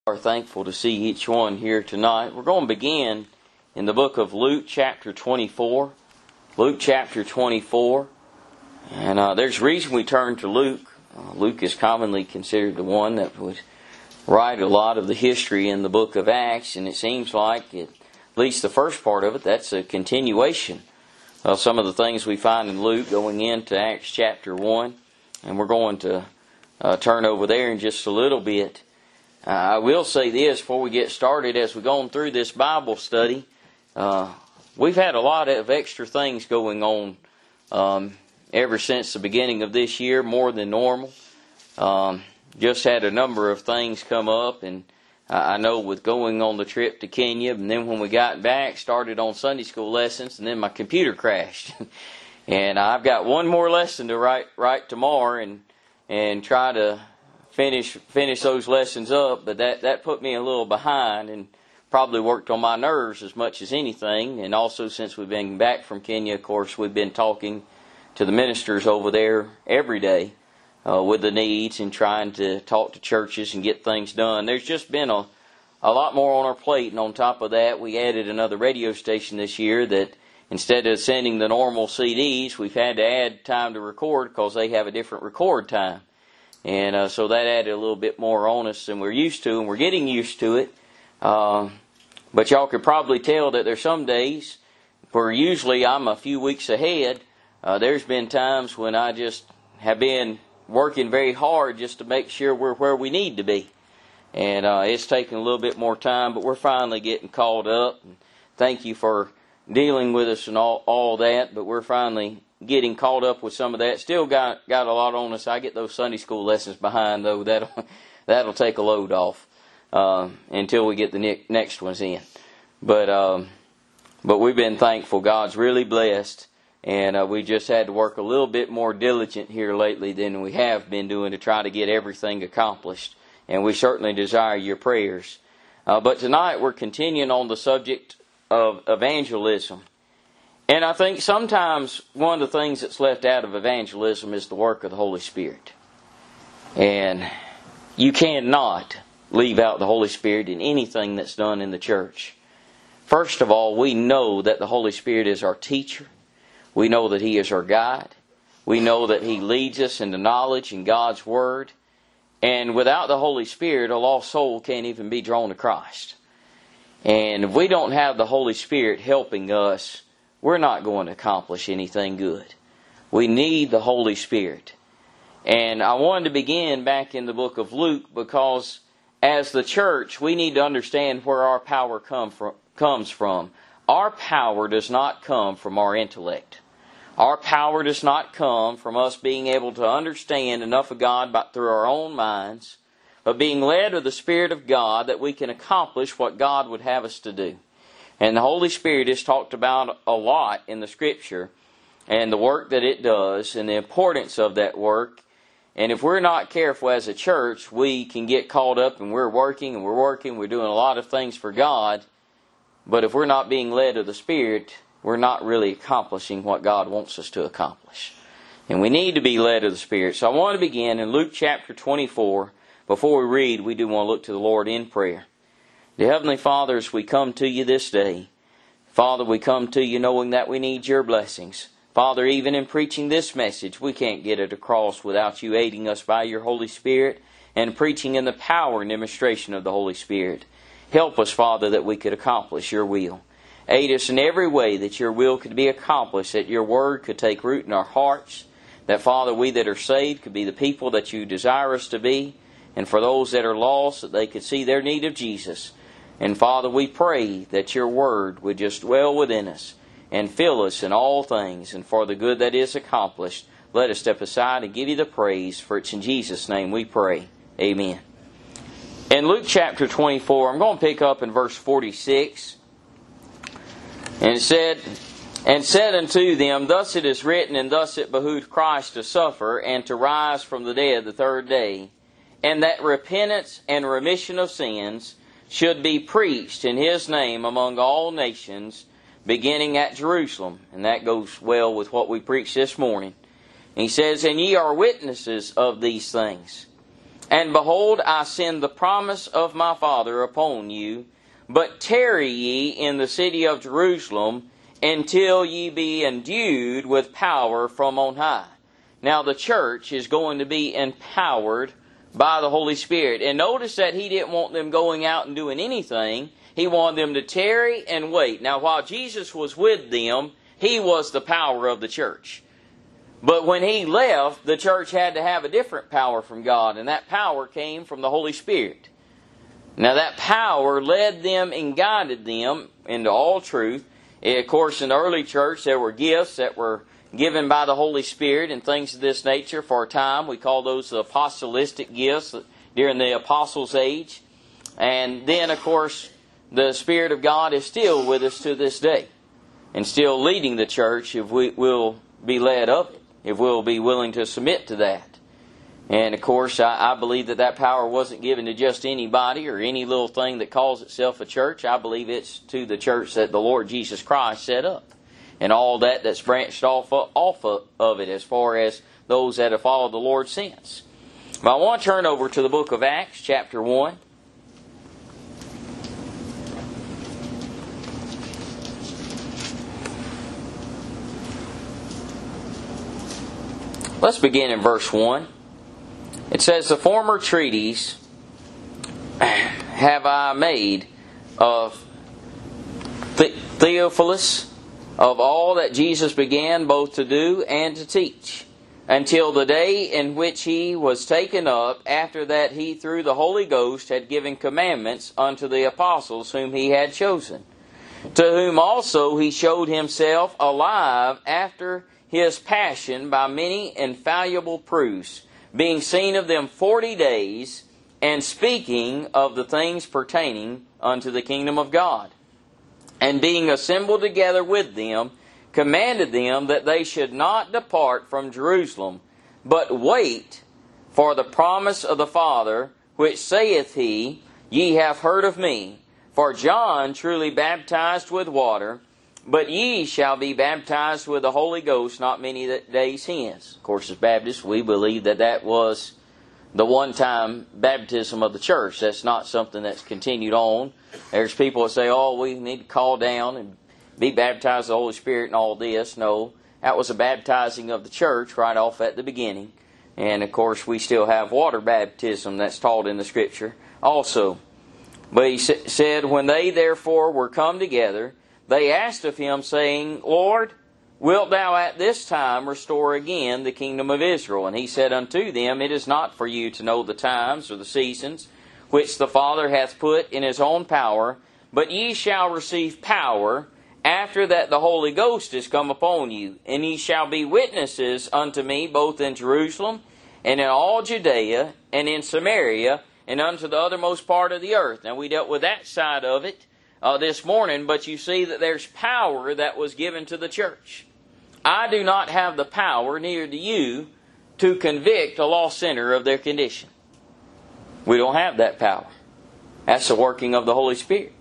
Are thankful to see each one here tonight. We're going to begin in the book of Luke chapter 24. Luke chapter 24. And there's a reason we turn to Luke. Luke is commonly considered the one that would write a lot of the history in the book of Acts. And it seems like, at least the first part of it, that's a continuation of some of the things we find in Luke going into Acts chapter 1. And we're going to turn over there in just a little bit. I will say this before we get started. As we've gone through this Bible study, we've had a lot of extra things going on ever since the beginning of this year, more than normal. Just had a number of things come up, and I know with going on the trip to Kenya, and then when we got back, started on Sunday school lessons, and then my computer crashed. And I've got one more lesson to write tomorrow and try to finish those lessons up, but that put me a little behind and probably worked on my nerves as much as anything. And also, since we've been back from Kenya, of course, we've been talking to the ministers over there every day with the needs and trying to talk to churches and get things done. There's just been a lot more on our plate, and on top of that, we added another radio station this year that instead of sending the normal CDs, we've had to add time to record because they have a different record time. And so that added a little bit more on us than we're used to, and we're getting used to it. But y'all could probably tell that there's some days where usually I'm a few weeks ahead. There's been times when I just have been working very hard just to make sure we're where we need to be. And it's taking a little bit more time, but we're finally getting caught up. And thank you for dealing with us and all that, but we're finally getting caught up with some of that. Still got a lot on us. I get those Sunday school lessons behind, though. That'll take a load off until we get the next ones in. But we've been thankful. God's really blessed, and we just had to work a little bit more diligent here lately than we have been doing to try to get everything accomplished. And we certainly desire your prayers. But tonight we're continuing on the subject of evangelism. And I think sometimes one of the things that's left out of evangelism is the work of the Holy Spirit. And you cannot leave out the Holy Spirit in anything that's done in the church. First of all, we know that the Holy Spirit is our teacher. We know that He is our guide. We know that He leads us into knowledge in God's Word. And without the Holy Spirit, a lost soul can't even be drawn to Christ. And if we don't have the Holy Spirit helping us, we're not going to accomplish anything good. We need the Holy Spirit. And I wanted to begin back in the book of Luke because as the church, we need to understand where our power comes from. Our power does not come from our intellect. Our power does not come from us being able to understand enough of God through our own minds, but being led of the Spirit of God that we can accomplish what God would have us to do. And the Holy Spirit is talked about a lot in the Scripture, and the work that it does, and the importance of that work. And if we're not careful as a church, we can get caught up and we're working, we're doing a lot of things for God. But if we're not being led of the Spirit, we're not really accomplishing what God wants us to accomplish. And we need to be led of the Spirit. So I want to begin in Luke chapter 24. Before we read, we do want to look to the Lord in prayer. Dear Heavenly Father, as we come to you this day, Father, we come to you knowing that we need your blessings. Father, even in preaching this message, we can't get it across without you aiding us by your Holy Spirit and preaching in the power and demonstration of the Holy Spirit. Help us, Father, that we could accomplish your will. Aid us in every way that your will could be accomplished, that your word could take root in our hearts, that, Father, we that are saved could be the people that you desire us to be, and for those that are lost, that they could see their need of Jesus. And Father, we pray that your word would just dwell within us and fill us in all things. And for the good that is accomplished, let us step aside and give you the praise. For it's in Jesus' name we pray. Amen. In Luke chapter 24, I'm going to pick up in verse 46. And it said, "And said unto them, Thus it is written, and thus it behooved Christ to suffer, and to rise from the dead the third day, and that repentance and remission of sins should be preached in His name among all nations, beginning at Jerusalem." And that goes well with what we preached this morning. And he says, "And ye are witnesses of these things. And behold, I send the promise of my Father upon you, but tarry ye in the city of Jerusalem until ye be endued with power from on high. Now the church is going to be empowered by the Holy Spirit. And notice that He didn't want them going out and doing anything. He wanted them to tarry and wait. Now while Jesus was with them, He was the power of the church. But when He left, the church had to have a different power from God, and that power came from the Holy Spirit. Now that power led them and guided them into all truth. Of course, in the early church, there were gifts that were given by the Holy Spirit and things of this nature for a time. We call those the apostolistic gifts during the Apostles' age. And then, of course, the Spirit of God is still with us to this day and still leading the church if we will be led of it, if we'll be willing to submit to that. And, of course, I believe that that power wasn't given to just anybody or any little thing that calls itself a church. I believe it's to the church that the Lord Jesus Christ set up. And all that's branched off of it as far as those that have followed the Lord since. But I want to turn over to the book of Acts, chapter 1. Let's begin in verse 1. It says, the former treatise have I made of Theophilus, of all that Jesus began both to do and to teach, until the day in which He was taken up, after that He through the Holy Ghost had given commandments unto the apostles whom He had chosen, to whom also He showed Himself alive after His passion by many infallible proofs, being seen of them 40 days, and speaking of the things pertaining unto the kingdom of God. And being assembled together with them, commanded them that they should not depart from Jerusalem, but wait for the promise of the Father, which saith He, Ye have heard of me. For John truly baptized with water, but ye shall be baptized with the Holy Ghost not many days hence. Of course, as Baptists, we believe that that was the one-time baptism of the church. That's not something that's continued on. There's people that say, oh, we need to call down and be baptized with the Holy Spirit and all this. No, that was a baptizing of the church right off at the beginning. And, of course, we still have water baptism that's taught in the Scripture also. But he said, when they therefore were come together, they asked of Him, saying, Lord, wilt Thou at this time restore again the kingdom of Israel? And He said unto them, It is not for you to know the times or the seasons which the Father hath put in His own power, but ye shall receive power after that the Holy Ghost is come upon you. And ye shall be witnesses unto me both in Jerusalem and in all Judea and in Samaria and unto the uttermost part of the earth. Now we dealt with that side of it this morning, but you see that there's power that was given to the church. I do not have the power, neither do you, to convict a lost sinner of their condition. We don't have that power. That's the working of the Holy Spirit.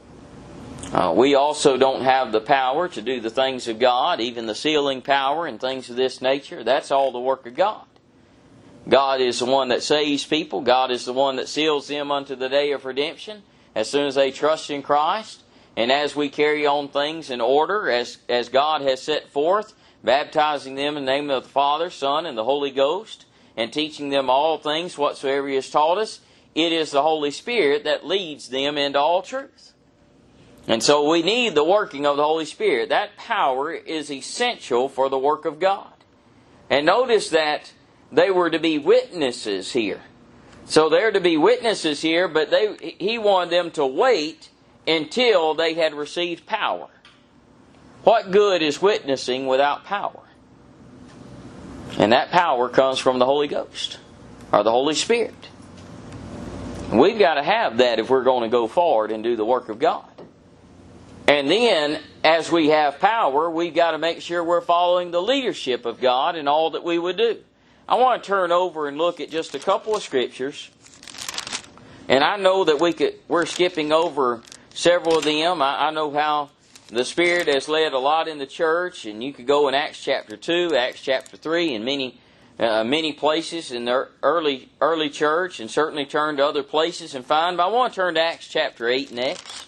We also don't have the power to do the things of God, even the sealing power and things of this nature. That's all the work of God. God is the one that saves people. God is the one that seals them unto the day of redemption as soon as they trust in Christ. And as we carry on things in order, as God has set forth, baptizing them in the name of the Father, Son, and the Holy Ghost, and teaching them all things whatsoever He has taught us, it is the Holy Spirit that leads them into all truth. And so we need the working of the Holy Spirit. That power is essential for the work of God. And notice that they were to be witnesses here. So they're to be witnesses here, but He wanted them to wait until they had received power. What good is witnessing without power? And that power comes from the Holy Ghost, or the Holy Spirit. And we've got to have that if we're going to go forward and do the work of God. And then, as we have power, we've got to make sure we're following the leadership of God in all that we would do. I want to turn over and look at just a couple of scriptures. And I know that we're skipping over several of them. I know how the Spirit has led a lot in the church. And you could go in Acts chapter 2, Acts chapter 3, and many many places in the early church, and certainly turn to other places and find. But I want to turn to Acts chapter 8 next.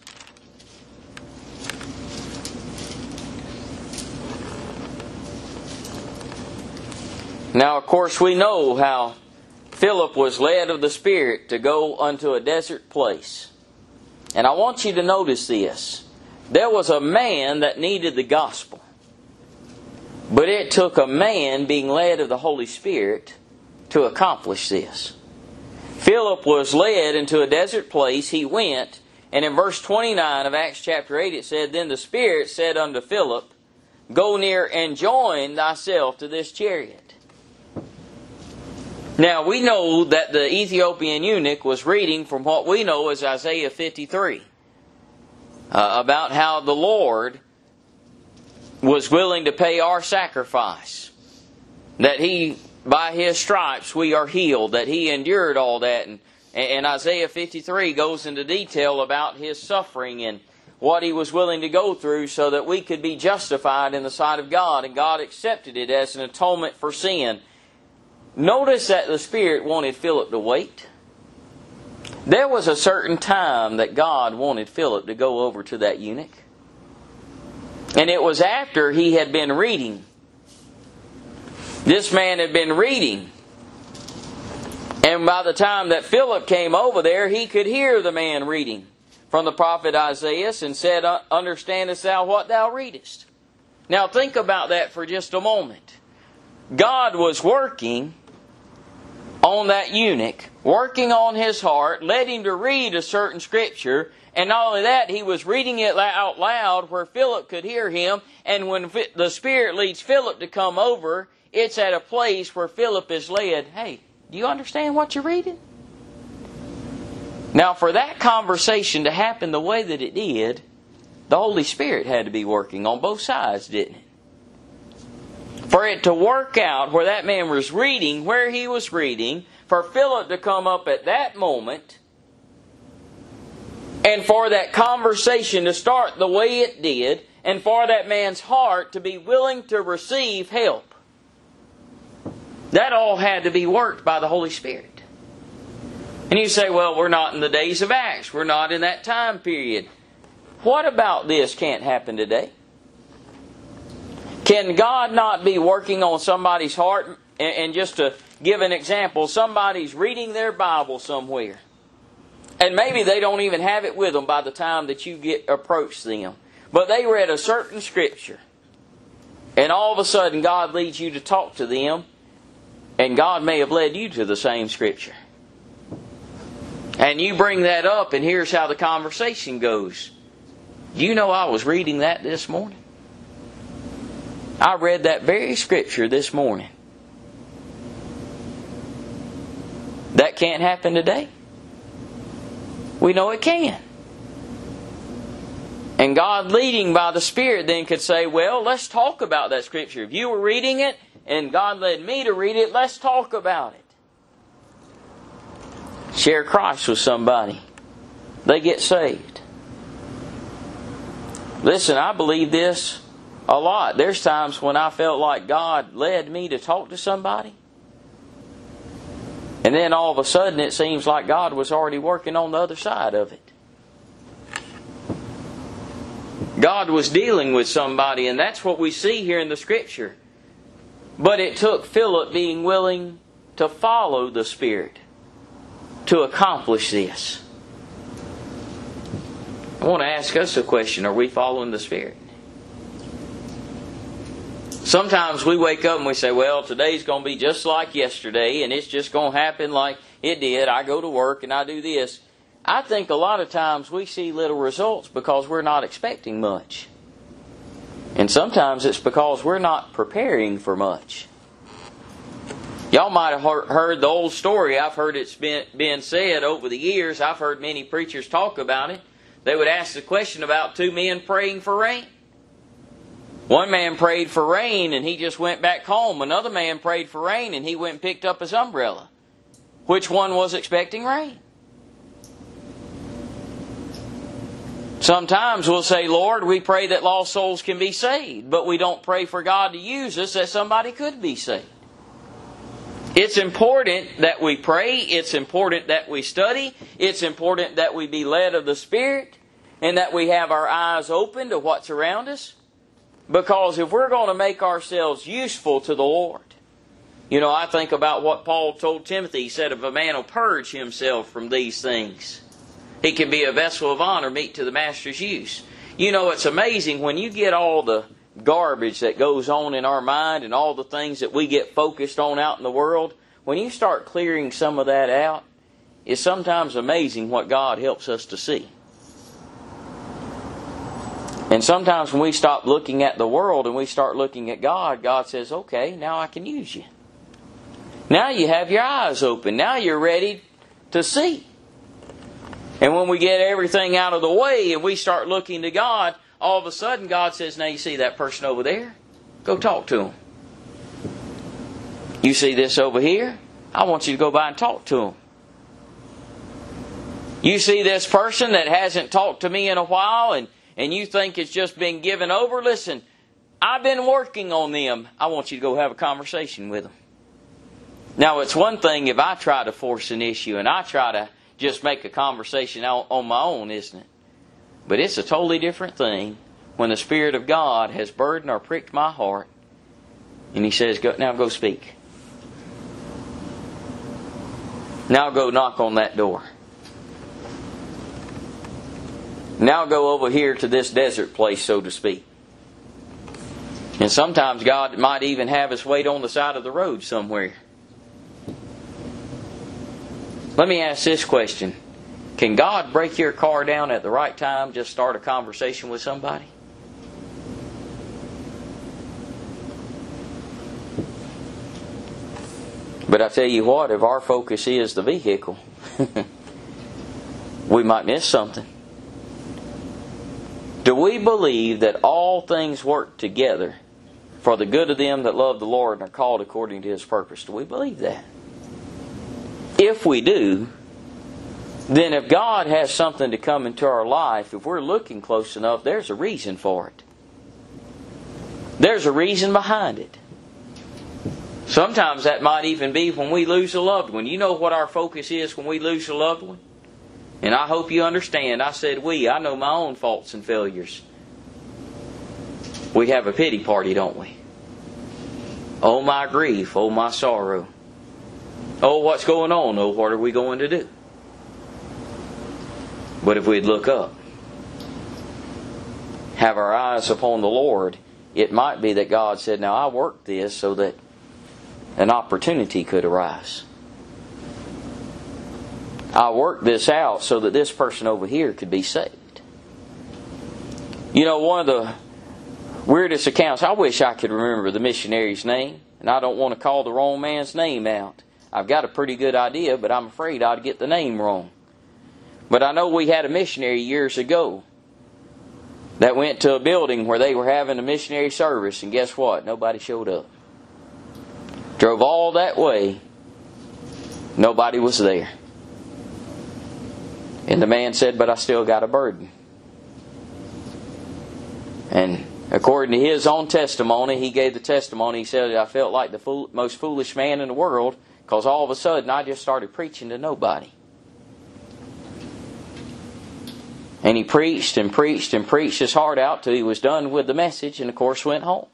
Now, of course, we know how Philip was led of the Spirit to go unto a desert place. And I want you to notice this. There was a man that needed the gospel. But it took a man being led of the Holy Spirit to accomplish this. Philip was led into a desert place. He went. And in verse 29 of Acts chapter 8 it said, Then the Spirit said unto Philip, Go near and join thyself to this chariot. Now, we know that the Ethiopian eunuch was reading from what we know as Isaiah 53. About how the Lord was willing to pay our sacrifice. That He, by His stripes, we are healed. That He endured all that. And Isaiah 53 goes into detail about His suffering and what He was willing to go through so that we could be justified in the sight of God. And God accepted it as an atonement for sin. Notice that the Spirit wanted Philip to wait. There was a certain time that God wanted Philip to go over to that eunuch. And it was after he had been reading. This man had been reading. And by the time that Philip came over there, he could hear the man reading from the prophet Isaiah and said, Understandest thou what thou readest? Now think about that for just a moment. God was working on that eunuch, working on his heart, led him to read a certain scripture, and not only that, he was reading it out loud where Philip could hear him, and when the Spirit leads Philip to come over, it's at a place where Philip is led, Hey, do you understand what you're reading? Now, for that conversation to happen the way that it did, the Holy Spirit had to be working on both sides, didn't it? For it to work out where that man was reading, where he was reading, for Philip to come up at that moment, and for that conversation to start the way it did, and for that man's heart to be willing to receive help. That all had to be worked by the Holy Spirit. And you say, well, we're not in the days of Acts. We're not in that time period. What about this can't happen today? Can God not be working on somebody's heart? And just to give an example, somebody's reading their Bible somewhere. And maybe they don't even have it with them by the time that you approach them. But they read a certain scripture. And all of a sudden God leads you to talk to them. And God may have led you to the same scripture. And you bring that up, and here's how the conversation goes. You know, I was reading that this morning. I read that very scripture this morning. That can't happen today. We know it can. And God leading by the Spirit then could say, well, let's talk about that scripture. If you were reading it and God led me to read it, let's talk about it. Share Christ with somebody. They get saved. Listen, I believe this a lot. There's times when I felt like God led me to talk to somebody. And then all of a sudden it seems like God was already working on the other side of it. God was dealing with somebody, and that's what we see here in the Scripture. But it took Philip being willing to follow the Spirit to accomplish this. I want to ask us a question. Are we following the Spirit? Sometimes we wake up and we say, well, today's going to be just like yesterday, and it's just going to happen like it did. I go to work and I do this. I think a lot of times we see little results because we're not expecting much. And sometimes it's because we're not preparing for much. Y'all might have heard the old story. I've heard it's been said over the years. I've heard many preachers talk about it. They would ask the question about two men praying for rain. One man prayed for rain and he just went back home. Another man prayed for rain and he went and picked up his umbrella. Which one was expecting rain? Sometimes we'll say, Lord, we pray that lost souls can be saved. But we don't pray for God to use us that somebody could be saved. It's important that we pray. It's important that we study. It's important that we be led of the Spirit and that we have our eyes open to what's around us. Because if we're going to make ourselves useful to the Lord, I think about what Paul told Timothy. He said, if a man will purge himself from these things, he can be a vessel of honor, meet to the master's use. It's amazing when you get all the garbage that goes on in our mind and all the things that we get focused on out in the world. When you start clearing some of that out, it's sometimes amazing what God helps us to see. And sometimes when we stop looking at the world and we start looking at God, God says, okay, now I can use you. Now you have your eyes open. Now you're ready to see. And when we get everything out of the way and we start looking to God, all of a sudden God says, now you see that person over there? Go talk to him. You see this over here? I want you to go by and talk to him. You see this person that hasn't talked to me in a while and you think it's just been given over? Listen, I've been working on them. I want you to go have a conversation with them. Now, it's one thing if I try to force an issue and I try to just make a conversation on my own, isn't it? But it's a totally different thing when the Spirit of God has burdened or pricked my heart and He says, now go speak. Now go knock on that door. Now go over here to this desert place, so to speak. And sometimes God might even have us wait on the side of the road somewhere. Let me ask this question. Can God break your car down at the right time, just start a conversation with somebody? But I tell you what, if our focus is the vehicle, we might miss something. Do we believe that all things work together for the good of them that love the Lord and are called according to His purpose? Do we believe that? If we do, then if God has something to come into our life, if we're looking close enough, there's a reason for it. There's a reason behind it. Sometimes that might even be when we lose a loved one. You know what our focus is when we lose a loved one? And I hope you understand. I said I know my own faults and failures. We have a pity party, don't we? Oh, my grief. Oh, my sorrow. Oh, what's going on? Oh, what are we going to do? But if we'd look up, have our eyes upon the Lord, it might be that God said, now I worked this so that an opportunity could arise. I worked this out so that this person over here could be saved. One of the weirdest accounts, I wish I could remember the missionary's name, and I don't want to call the wrong man's name out. I've got a pretty good idea, but I'm afraid I'd get the name wrong. But I know we had a missionary years ago that went to a building where they were having a missionary service, and guess what? Nobody showed up. Drove all that way. Nobody was there. And the man said, but I still got a burden. And according to his own testimony, he gave the testimony, he said, I felt like the most foolish man in the world because all of a sudden I just started preaching to nobody. And he preached and preached and preached his heart out till he was done with the message and of course went home.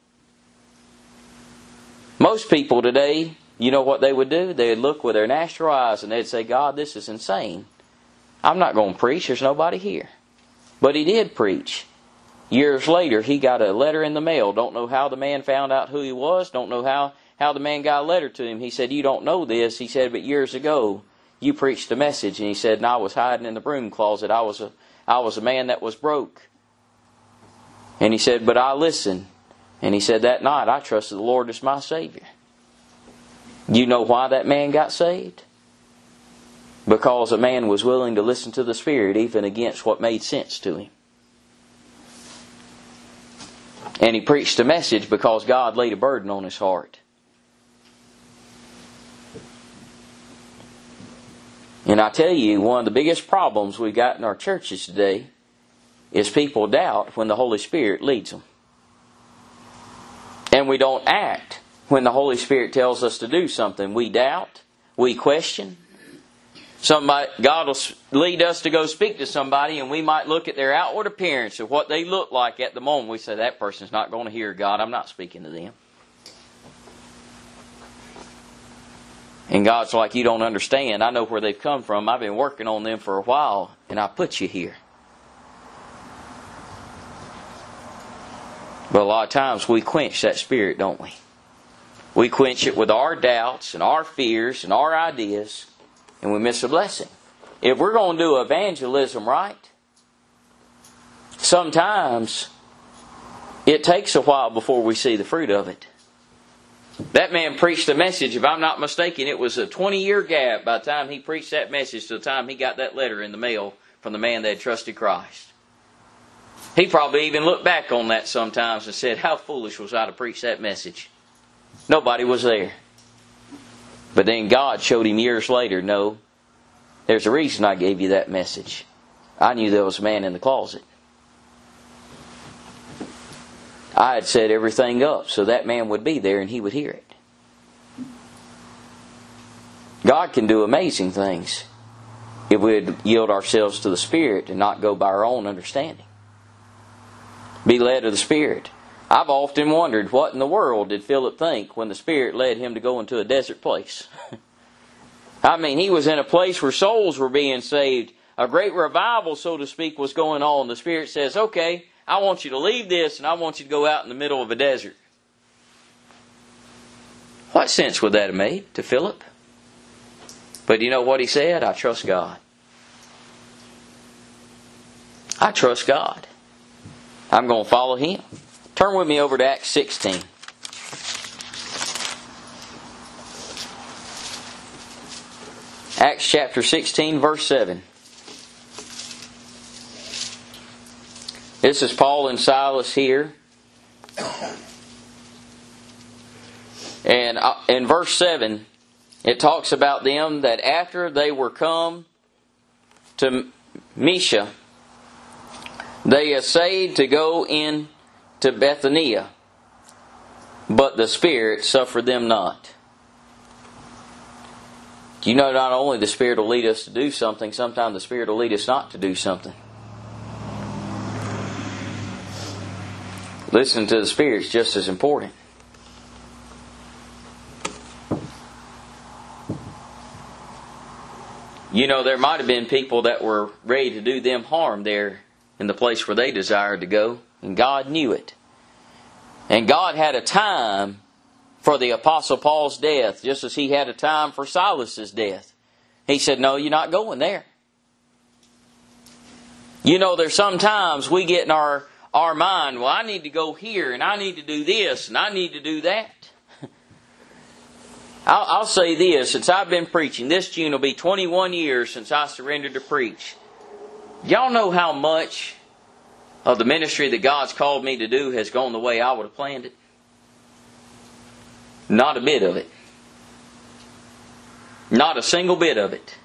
Most people today, you know what they would do? They would look with their natural eyes and they'd say, God, this is insane. I'm not going to preach. There's nobody here. But he did preach. Years later, he got a letter in the mail. Don't know how the man found out who he was. Don't know how the man got a letter to him. He said, you don't know this. He said, but years ago, you preached a message. And he said, and I was hiding in the broom closet. I was a man that was broke. And he said, but I listened. And he said, that night, I trusted the Lord as my Savior. You know why that man got saved? Because a man was willing to listen to the Spirit even against what made sense to him. And he preached a message because God laid a burden on his heart. And I tell you, one of the biggest problems we've got in our churches today is people doubt when the Holy Spirit leads them. And we don't act when the Holy Spirit tells us to do something. We doubt, we question. God will lead us to go speak to somebody, and we might look at their outward appearance of what they look like at the moment. We say, that person's not going to hear God. I'm not speaking to them. And God's like, you don't understand. I know where they've come from. I've been working on them for a while, and I put you here. But a lot of times we quench that spirit, don't we? We quench it with our doubts and our fears and our ideas, and we miss a blessing. If we're going to do evangelism right, sometimes it takes a while before we see the fruit of it. That man preached a message, if I'm not mistaken, it was a 20-year gap by the time he preached that message to the time he got that letter in the mail from the man that had trusted Christ. He probably even looked back on that sometimes and said, how foolish was I to preach that message? Nobody was there. But then God showed him years later, no, there's a reason I gave you that message. I knew there was a man in the closet. I had set everything up so that man would be there and he would hear it. God can do amazing things if we would yield ourselves to the Spirit and not go by our own understanding. Be led of the Spirit. I've often wondered, what in the world did Philip think when the Spirit led him to go into a desert place? I mean, he was in a place where souls were being saved. A great revival, so to speak, was going on. The Spirit says, okay, I want you to leave this and I want you to go out in the middle of a desert. What sense would that have made to Philip? But you know what he said? I trust God. I trust God. I'm going to follow Him. Turn with me over to Acts 16. Acts chapter 16, verse 7. This is Paul and Silas here. And in verse 7, it talks about them that after they were come to Mysia, they essayed to go in to Bithynia, but the Spirit suffered them not. You know, not only the Spirit will lead us to do something, sometimes the Spirit will lead us not to do something. Listening to the Spirit is just as important. You know, there might have been people that were ready to do them harm there in the place where they desired to go, and God knew it. And God had a time for the Apostle Paul's death, just as He had a time for Silas's death. He said, no, you're not going there. You know, there's sometimes we get in our mind, well, I need to go here, and I need to do this, and I need to do that. I'll say this, since I've been preaching, this June will be 21 years since I surrendered to preach. Y'all know how much of the ministry that God's called me to do has gone the way I would have planned it? Not a bit of it. Not a single bit of it.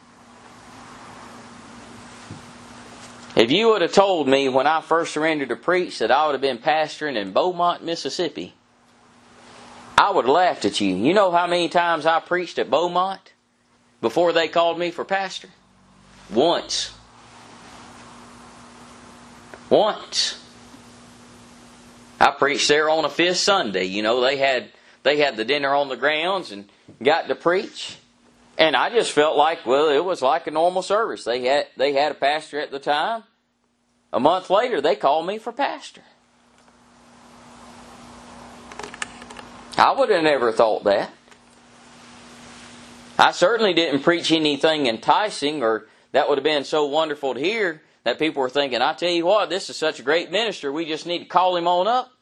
If you would have told me when I first surrendered to preach that I would have been pastoring in Beaumont, Mississippi, I would have laughed at you. You know how many times I preached at Beaumont before they called me for pastor? Once. I preached there on a fifth Sunday. You know, they had the dinner on the grounds and got to preach. And I just felt like, well, it was like a normal service. They had a pastor at the time. A month later, they called me for pastor. I would have never thought that. I certainly didn't preach anything enticing or that would have been so wonderful to hear that people were thinking, I tell you what, this is such a great minister, we just need to call him on up.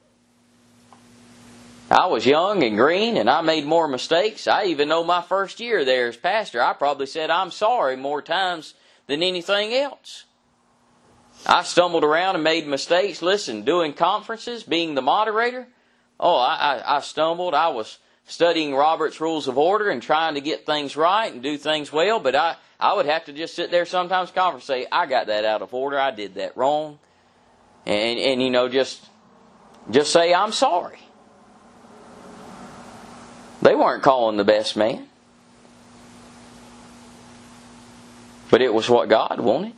I was young and green and I made more mistakes. I even know my first year there as pastor, I probably said I'm sorry more times than anything else. I stumbled around and made mistakes. Listen, doing conferences, being the moderator, I stumbled. I was studying Robert's Rules of Order and trying to get things right and do things well, but I would have to just sit there sometimes conference say, I got that out of order, I did that wrong. And you know, just say I'm sorry. They weren't calling the best man. But it was what God wanted.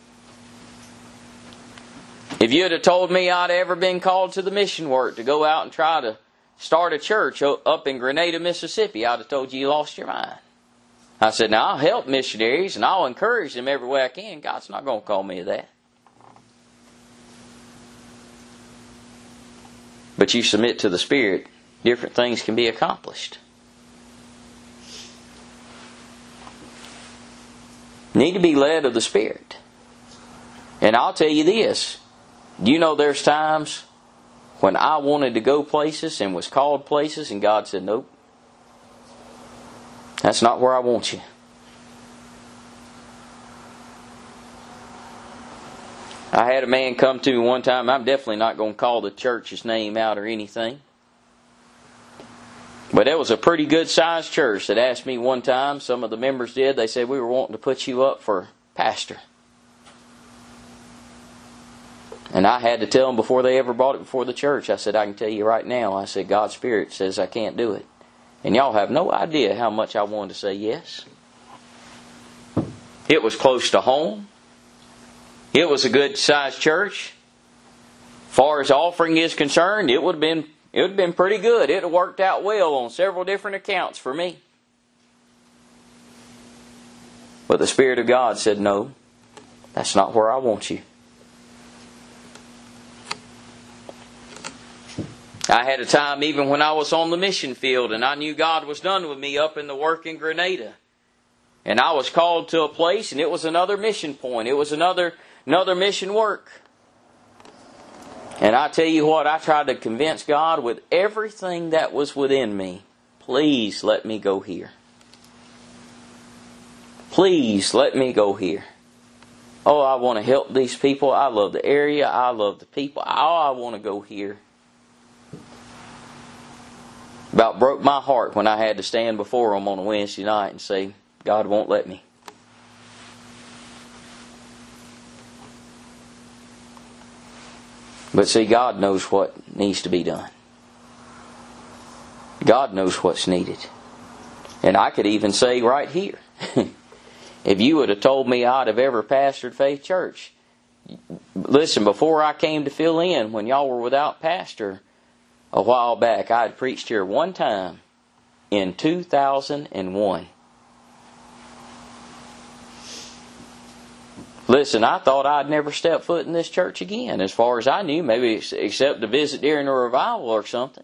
If you'd have told me I'd ever been called to the mission work to go out and try to start a church up in Grenada, Mississippi, I'd have told you lost your mind. I said, now I'll help missionaries and I'll encourage them every way I can. God's not going to call me to that. But you submit to the Spirit, different things can be accomplished. Need to be led of the Spirit. And I'll tell you this. You know there's times when I wanted to go places and was called places and God said, nope. That's not where I want you. I had a man come to me one time. I'm definitely not going to call the church's name out or anything. But it was a pretty good sized church that asked me one time. Some of the members did. They said, we were wanting to put you up for pastor. And I had to tell them before they ever brought it before the church. I said, I can tell you right now. I said, God's Spirit says I can't do it. And y'all have no idea how much I wanted to say yes. It was close to home. It was a good sized church. As far as offering is concerned, it would have been pretty good. It would have worked out well on several different accounts for me. But the Spirit of God said, no, that's not where I want you. I had a time even when I was on the mission field and I knew God was done with me up in the work in Grenada. And I was called to a place and it was another mission point. It was another mission work. And I tell you what, I tried to convince God with everything that was within me. Please let me go here. Please let me go here. Oh, I want to help these people. I love the area. I love the people. Oh, I want to go here. About broke my heart when I had to stand before them on a Wednesday night and say, God won't let me. But see, God knows what needs to be done. God knows what's needed. And I could even say right here, if you would have told me I'd have ever pastored Faith Church, listen, before I came to fill in, when y'all were without pastor a while back, I had preached here one time in 2001. Listen, I thought I'd never step foot in this church again. As far as I knew, maybe except to visit during a revival or something.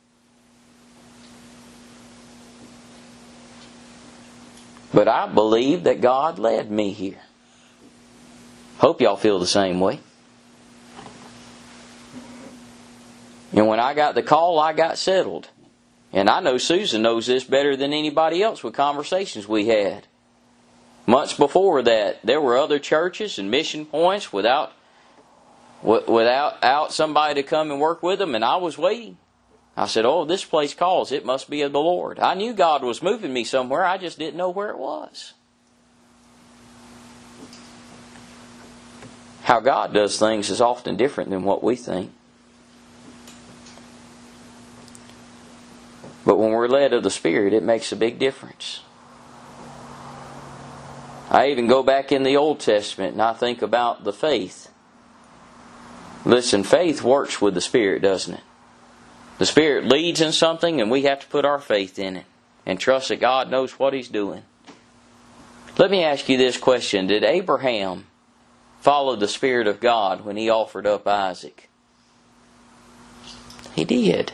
But I believe that God led me here. Hope y'all feel the same way. And when I got the call, I got settled. And I know Susan knows this better than anybody else with conversations we had. Months before that, there were other churches and mission points without somebody to come and work with them, and I was waiting. I said, oh, this place calls. It must be of the Lord. I knew God was moving me somewhere. I just didn't know where it was. How God does things is often different than what we think. But when we're led of the Spirit, it makes a big difference. I even go back in the Old Testament and I think about the faith. Listen, faith works with the Spirit, doesn't it? The Spirit leads in something and we have to put our faith in it and trust that God knows what He's doing. Let me ask you this question. Did Abraham follow the Spirit of God when he offered up Isaac? He did.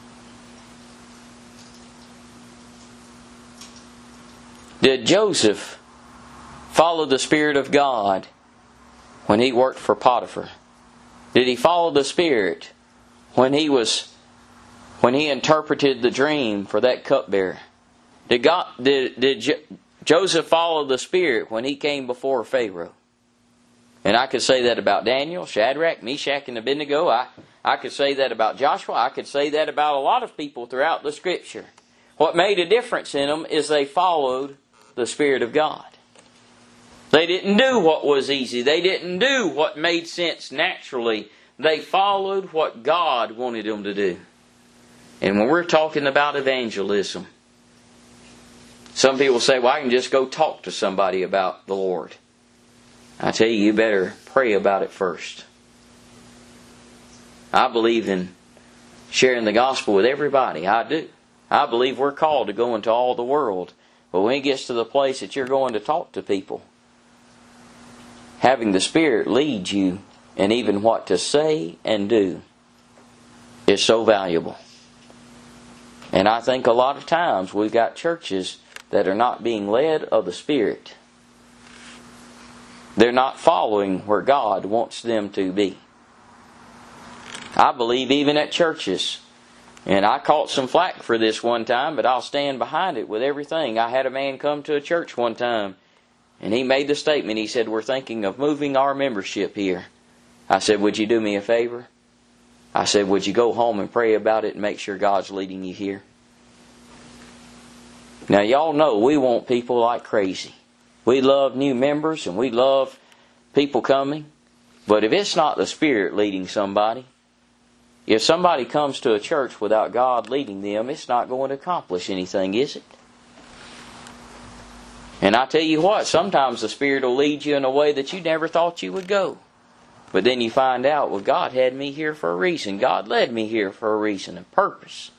Did Joseph follow the Spirit of God when he worked for Potiphar? Did he follow the Spirit when he interpreted the dream for that cupbearer? Did Joseph follow the Spirit when he came before Pharaoh? And I could say that about Daniel, Shadrach, Meshach, and Abednego. I could say that about Joshua. I could say that about a lot of people throughout the Scripture. What made a difference in them is they followed the Spirit of God. They didn't do what was easy. They didn't do what made sense naturally. They followed what God wanted them to do. And when we're talking about evangelism, some people say, well, I can just go talk to somebody about the Lord. I tell you, you better pray about it first. I believe in sharing the gospel with everybody. I do. I believe we're called to go into all the world. But when it gets to the place that you're going to talk to people, having the Spirit lead you in even what to say and do is so valuable. And I think a lot of times we've got churches that are not being led of the Spirit. They're not following where God wants them to be. I believe even at churches, and I caught some flack for this one time, but I'll stand behind it with everything. I had a man come to a church one time, and he made the statement. He said, we're thinking of moving our membership here. I said, would you do me a favor? I said, would you go home and pray about it and make sure God's leading you here? Now, y'all know we want people like crazy. We love new members and we love people coming. But if it's not the Spirit leading somebody, if somebody comes to a church without God leading them, it's not going to accomplish anything, is it? And I tell you what, sometimes the Spirit will lead you in a way that you never thought you would go. But then you find out, well, God had me here for a reason. God led me here for a reason, a purpose.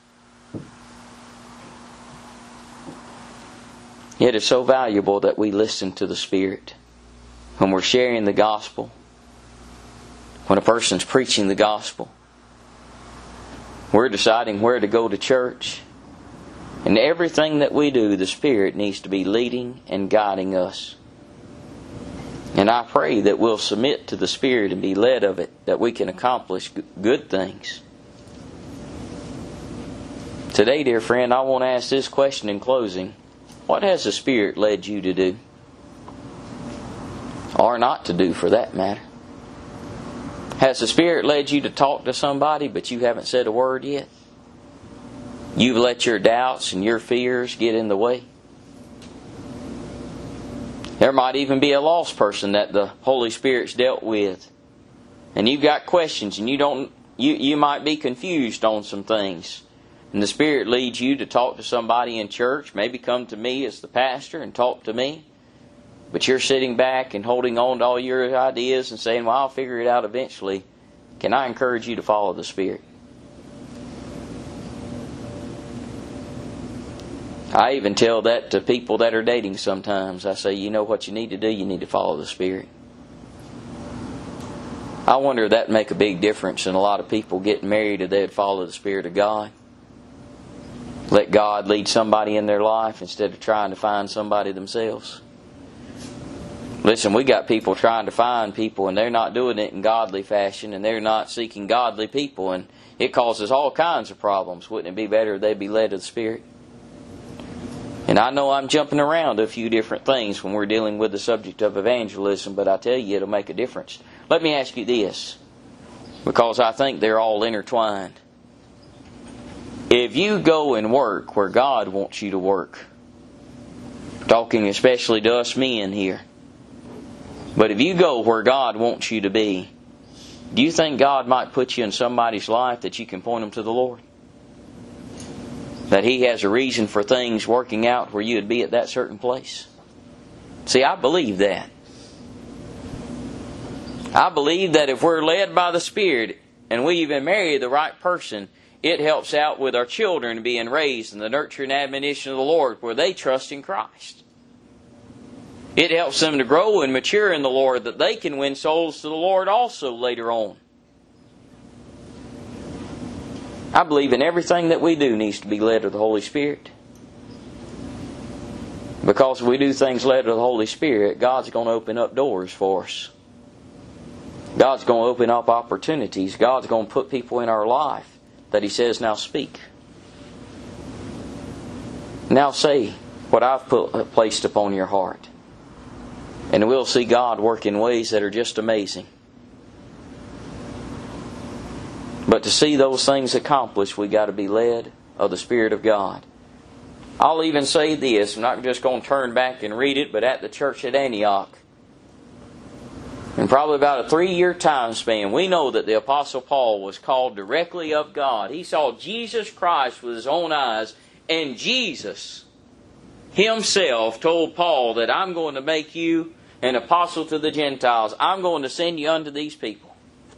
It is so valuable that we listen to the Spirit when we're sharing the gospel, when a person's preaching the gospel. We're deciding where to go to church. And everything that we do, the Spirit needs to be leading and guiding us. And I pray that we'll submit to the Spirit and be led of it, that we can accomplish good things. Today, dear friend, I want to ask this question in closing. What has the Spirit led you to do? Or not to do, for that matter? Has the Spirit led you to talk to somebody, but you haven't said a word yet? You've let your doubts and your fears get in the way? There might even be a lost person that the Holy Spirit's dealt with, and you've got questions, and you might be confused on some things. And the Spirit leads you to talk to somebody in church, maybe come to me as the pastor and talk to me. But you're sitting back and holding on to all your ideas and saying, well, I'll figure it out eventually. Can I encourage you to follow the Spirit? I even tell that to people that are dating sometimes. I say, you know what you need to do? You need to follow the Spirit. I wonder if that would make a big difference in a lot of people getting married if they'd follow the Spirit of God. Let God lead somebody in their life instead of trying to find somebody themselves. Listen, we got people trying to find people and they're not doing it in godly fashion and they're not seeking godly people, and it causes all kinds of problems. Wouldn't it be better if they'd be led to the Spirit? And I know I'm jumping around a few different things when we're dealing with the subject of evangelism, but I tell you it'll make a difference. Let me ask you this, because I think they're all intertwined. If you go and work where God wants you to work, talking especially to us men here, but if you go where God wants you to be, do you think God might put you in somebody's life that you can point them to the Lord? That He has a reason for things working out where you would be at that certain place? See, I believe that. I believe that if we're led by the Spirit and we even marry the right person, it helps out with our children being raised in the nurture and admonition of the Lord where they trust in Christ. It helps them to grow and mature in the Lord that they can win souls to the Lord also later on. I believe in everything that we do needs to be led of the Holy Spirit. Because if we do things led of the Holy Spirit, God's going to open up doors for us. God's going to open up opportunities. God's going to put people in our life that He says, now speak. Now say what I've placed upon your heart. And we'll see God work in ways that are just amazing. But to see those things accomplished, we've got to be led of the Spirit of God. I'll even say this, I'm not just going to turn back and read it, but at the church at Antioch, in probably about a 3-year time span, we know that the Apostle Paul was called directly of God. He saw Jesus Christ with his own eyes, and Jesus Himself told Paul that I'm going to make you an apostle to the Gentiles. I'm going to send you unto these people.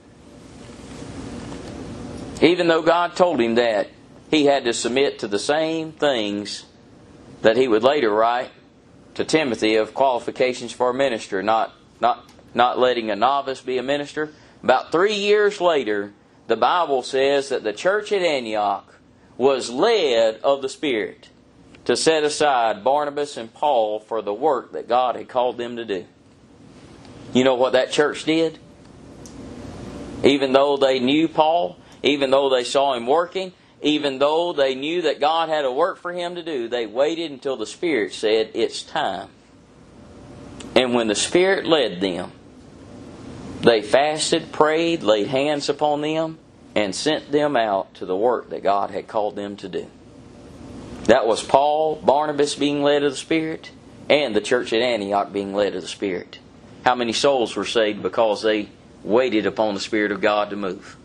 Even though God told him that, he had to submit to the same things that he would later write to Timothy of qualifications for a minister, not letting a novice be a minister. About 3 years later, the Bible says that the church at Antioch was led of the Spirit to set aside Barnabas and Paul for the work that God had called them to do. You know what that church did? Even though they knew Paul, even though they saw him working, even though they knew that God had a work for him to do, they waited until the Spirit said, it's time. And when the Spirit led them, they fasted, prayed, laid hands upon them, and sent them out to the work that God had called them to do. That was Paul, Barnabas being led of the Spirit, and the church at Antioch being led of the Spirit. How many souls were saved because they waited upon the Spirit of God to move?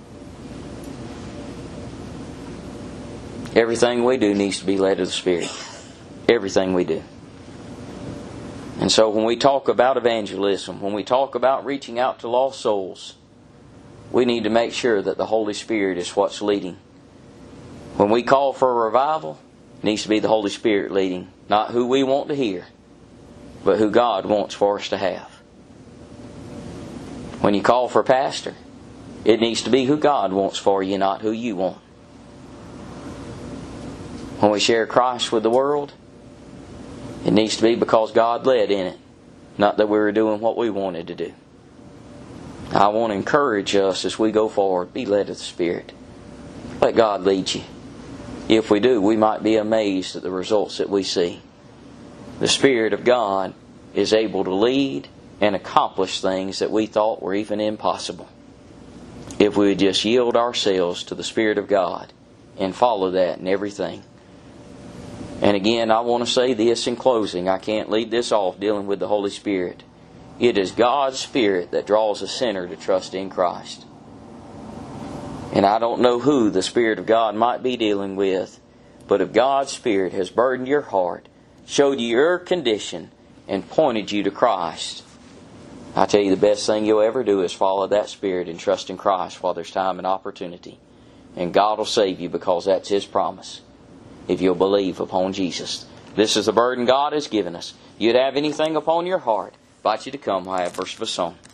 Everything we do needs to be led of the Spirit. Everything we do. And so when we talk about evangelism, when we talk about reaching out to lost souls, we need to make sure that the Holy Spirit is what's leading. When we call for a revival, it needs to be the Holy Spirit leading. Not who we want to hear, but who God wants for us to have. When you call for a pastor, it needs to be who God wants for you, not who you want. When we share Christ with the world, it needs to be because God led in it, not that we were doing what we wanted to do. I want to encourage us as we go forward, be led of the Spirit. Let God lead you. If we do, we might be amazed at the results that we see. The Spirit of God is able to lead and accomplish things that we thought were even impossible. If we would just yield ourselves to the Spirit of God and follow that in everything. And again, I want to say this in closing. I can't leave this off dealing with the Holy Spirit. It is God's Spirit that draws a sinner to trust in Christ. And I don't know who the Spirit of God might be dealing with, but if God's Spirit has burdened your heart, showed you your condition, and pointed you to Christ, I tell you the best thing you'll ever do is follow that Spirit and trust in Christ while there's time and opportunity. And God will save you because that's His promise, if you'll believe upon Jesus. This is the burden God has given us. If you'd have anything upon your heart, I invite you to come. I have verse of a song.